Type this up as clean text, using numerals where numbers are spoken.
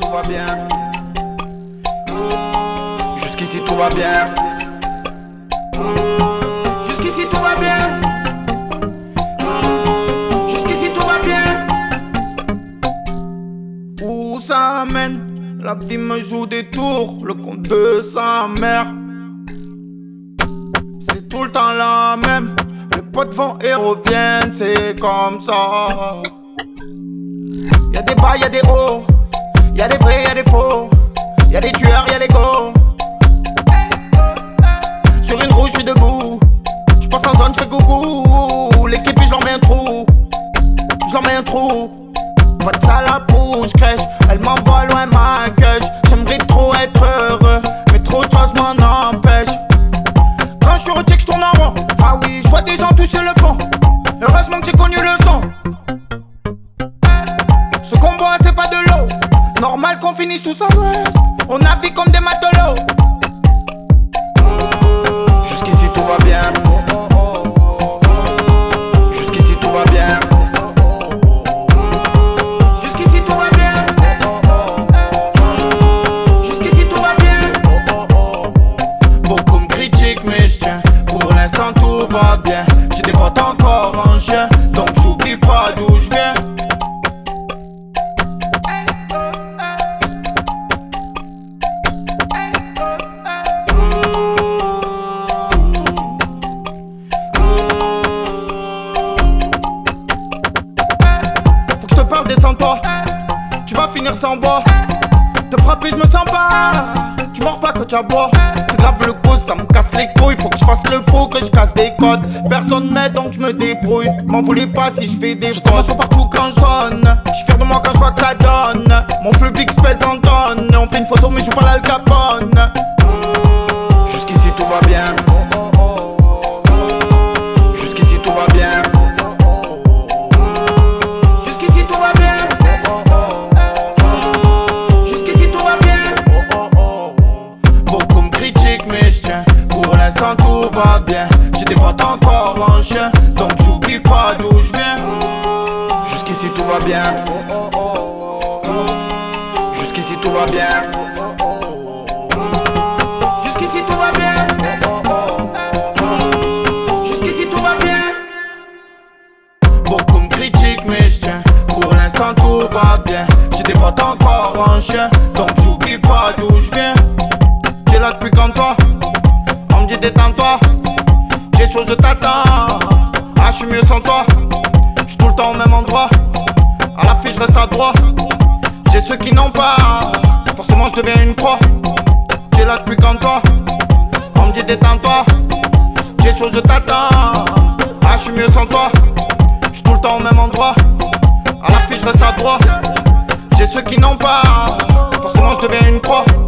tout va bien. Jusqu'ici tout va bien. Jusqu'ici tout va bien. Jusqu'ici tout va bien. Où ça mène? La vie me joue des tours, le compte de sa mère. C'est tout le temps la même. Les potes vont et reviennent, c'est comme ça. Y'a des bas, y'a des hauts. Y'a des vrais, y'a des faux. Y'a des tueurs, y'a des go. Sur une roue, j'suis debout. J'passe en zone, j'fais coucou. L'équipe, j'leur mets un trou. J'leur mets un trou. Pas de sale à bouche, crèche. Elle m'envoie loin ma queue. J'aimerais trop être heureux, mais trop de choses m'en empêchent. Quand j'suis routier, j'tourne en rond. Ah oui, j'vois des gens toucher le fond. Heureusement que j'ai connu le son. Ce qu'on boit, c'est pas de l'eau. Normal qu'on finisse tous en reste. On navigue comme des matelots. Jusqu'ici tout va bien. Jusqu'ici tout va bien. Jusqu'ici tout va bien. Jusqu'ici tout va bien. Beaucoup me critiquent mais je tiens. Pour l'instant tout va bien. J'ai des potes encore en chien, donc j'oublie pas d'où je viens. Descends-toi, tu vas finir sans bois. Te frapper, je me sens pas. Tu mords pas que tu aboies. C'est grave le cause, ça me casse les couilles. Faut que je fasse le faux, que je casse des codes. Personne m'aide donc je me débrouille. M'en voulez pas si je fais des choses. Je me partout quand je sonne. Je suis fier de moi quand je vois que ça donne. Mon public se pèse en tonnes. On fait une photo mais je joue pas l'Al Capone. Jusqu'ici tout va bien. Jusqu'ici tout va bien. Tout va bien, j'ai des potes encore en chien, donc j'oublie pas d'où je viens. Jusqu'ici tout va bien. Jusqu'ici tout va bien. Jusqu'ici tout va bien. Jusqu'ici tout va bien. Beaucoup me critiquent mais je tiens. Pour l'instant tout va bien. J'ai des potes encore en chien, donc j'oublie pas d'où je viens. T'es là depuis quand toi? J'ai détends-toi, j'ai chaud, je t'attends. Ah, je suis mieux sans toi. J'suis tout le temps au même endroit. À la fin, je reste à droite. J'ai ceux qui n'ont pas. Forcément, je deviens une croix. T'es là depuis quand toi? On me dit détends-toi. J'ai chaud, je t'attends. Ah, je suis mieux sans toi. J'suis tout le temps au même endroit. À la fin, je reste à droite. J'ai ceux qui n'ont pas. Forcément, je deviens une croix.